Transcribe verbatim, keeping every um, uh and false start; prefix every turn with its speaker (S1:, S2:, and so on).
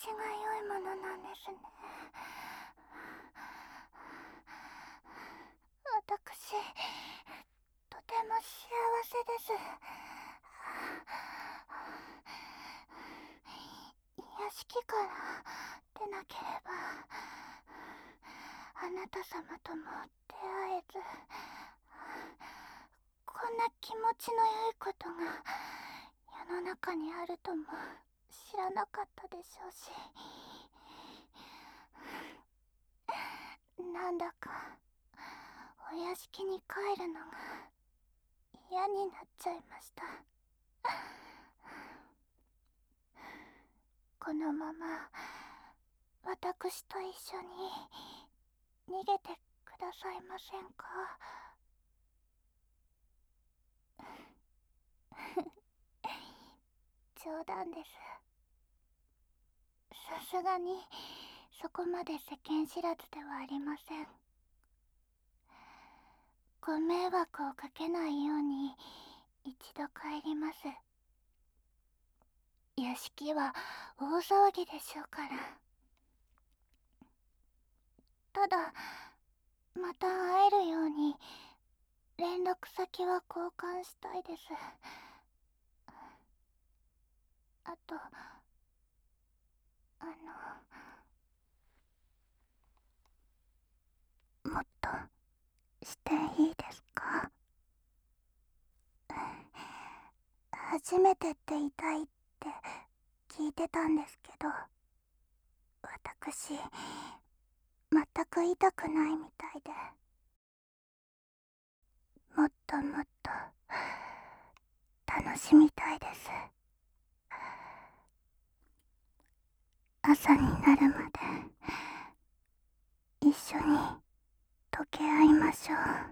S1: ちが良いものなんですね。私、とても幸せです。屋敷から出なければ、あなた様とも出会えず、こんな気持ちの良いことが世の中にあるとも知らなかったでしょうし、なんだかお屋敷に帰るのが嫌になっちゃいました。このまま私と一緒に逃げてくださいませんか？冗談です。さすがにそこまで世間知らずではありません。ご迷惑をかけないように一度帰ります。屋敷は大騒ぎでしょうから。ただ、また会えるように連絡先は交換したいです。あと、あの、もっとしていいですか？初めてって言いたいって聞いてたんですけど、私、全く言いたくないみたいで。もっともっと楽しみたいです。朝になるまで一緒に溶け合いましょう。